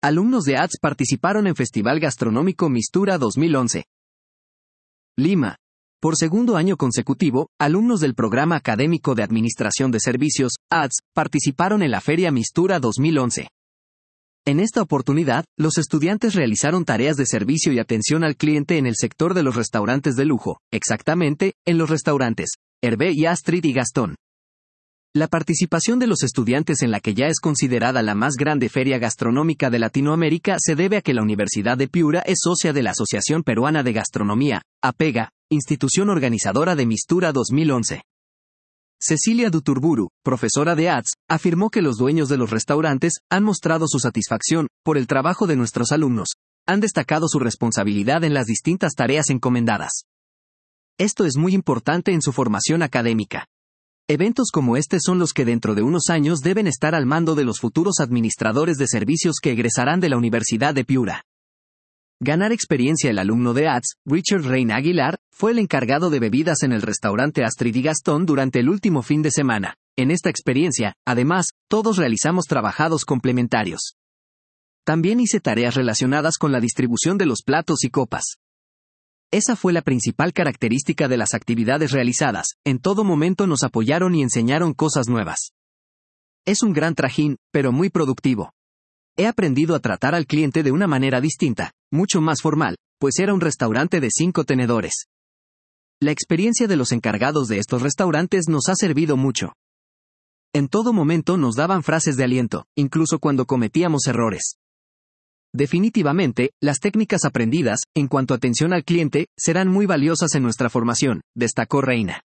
Alumnos de ADS participaron en Festival Gastronómico Mistura 2011. Lima. Por segundo año consecutivo, alumnos del Programa Académico de Administración de Servicios, ADS, participaron en la Feria Mistura 2011. En esta oportunidad, los estudiantes realizaron tareas de servicio y atención al cliente en el sector de los restaurantes de lujo, exactamente, en los restaurantes Hervé y Astrid y Gastón. La participación de los estudiantes en la que ya es considerada la más grande feria gastronómica de Latinoamérica se debe a que la Universidad de Piura es socia de la Asociación Peruana de Gastronomía, APEGA, institución organizadora de Mistura 2011. Cecilia Duturburu, profesora de ADS, afirmó que los dueños de los restaurantes han mostrado su satisfacción por el trabajo de nuestros alumnos, han destacado su responsabilidad en las distintas tareas encomendadas. Esto es muy importante en su formación académica. Eventos como este son los que dentro de unos años deben estar al mando de los futuros administradores de servicios que egresarán de la Universidad de Piura. Ganar experiencia. El alumno de ADS, Richard Reina Aguilar, fue el encargado de bebidas en el restaurante Astrid y Gastón durante el último fin de semana. En esta experiencia, además, todos realizamos trabajados complementarios. También hice tareas relacionadas con la distribución de los platos y copas. Esa fue la principal característica de las actividades realizadas, en todo momento nos apoyaron y enseñaron cosas nuevas. Es un gran trajín, pero muy productivo. He aprendido a tratar al cliente de una manera distinta, mucho más formal, pues era un restaurante de 5 tenedores. La experiencia de los encargados de estos restaurantes nos ha servido mucho. En todo momento nos daban frases de aliento, incluso cuando cometíamos errores. Definitivamente, las técnicas aprendidas, en cuanto a atención al cliente, serán muy valiosas en nuestra formación, destacó Reina.